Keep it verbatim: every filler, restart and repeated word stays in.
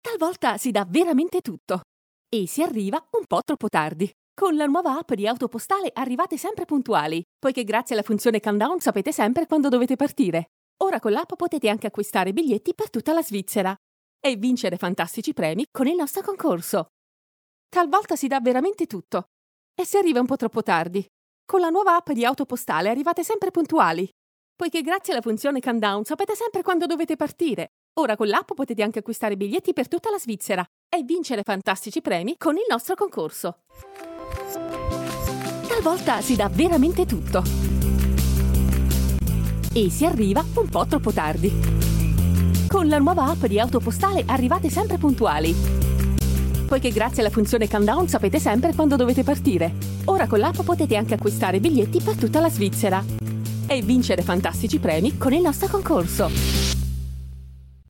Talvolta si dà veramente tutto e si arriva un po' troppo tardi. Con la nuova app di Autopostale arrivate sempre puntuali, poiché grazie alla funzione countdown sapete sempre quando dovete partire. Ora con l'app potete anche acquistare biglietti per tutta la Svizzera e vincere fantastici premi con il nostro concorso. Talvolta si dà veramente tutto e si arriva un po' troppo tardi. Con la nuova app di Autopostale arrivate sempre puntuali, poiché grazie alla funzione countdown sapete sempre quando dovete partire. Ora con l'app potete anche acquistare biglietti per tutta la Svizzera e vincere fantastici premi con il nostro concorso. Talvolta si dà veramente tutto e si arriva un po' troppo tardi. Con la nuova app di Autopostale arrivate sempre puntuali, poiché grazie alla funzione countdown sapete sempre quando dovete partire. Ora con l'app potete anche acquistare biglietti per tutta la Svizzera e vincere fantastici premi con il nostro concorso.